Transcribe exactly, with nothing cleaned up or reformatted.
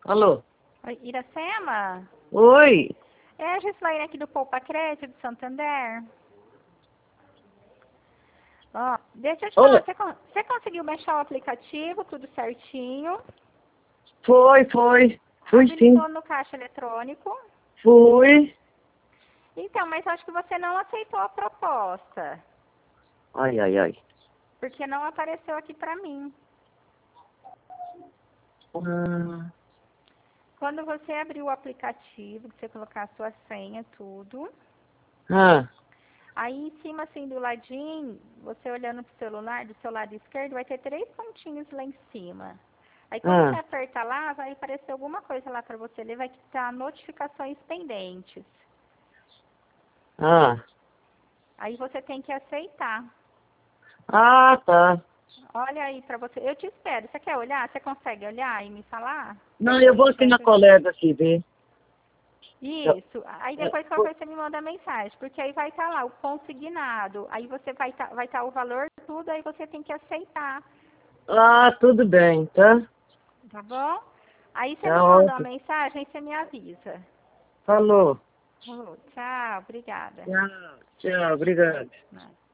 Alô? Oi, Iracema? Oi? É a Gislaine aqui do Poupa Crédito de Santander. Ó, deixa eu te falar, Olá. você, con- você conseguiu baixar o aplicativo, tudo certinho? Foi, foi. Fui sim. Habilitou no caixa eletrônico? Fui. Então, mas acho que você não aceitou a proposta, Ai, ai, ai. porque não apareceu aqui pra mim. Ah, Quando você abrir o aplicativo, você colocar a sua senha, tudo, ah, aí em cima, assim, do ladinho, você olhando pro celular, do seu lado esquerdo, vai ter três pontinhos lá em cima. Aí quando você ah, aperta lá, vai aparecer alguma coisa lá pra você ler, vai estar notificações pendentes. ah. Aí você tem que aceitar. Ah, tá. Olha aí pra você. Eu te espero. Você quer olhar? Você consegue olhar e me falar? Não, eu vou aqui na Depois. colega aqui ver. Eu- Isso. Aí é, depois qualquer pô, coisa você me manda mensagem, porque aí vai estar lá o consignado. Aí você vai estar vai tá o valor tudo, aí você tem que aceitar, Ah, tudo bem, tá? tá bom? Aí você Tá me manda uma ótimo. mensagem e você me avisa. Falou. Falou. Tchau, obrigada. Tchau, tchau, obrigado. Não.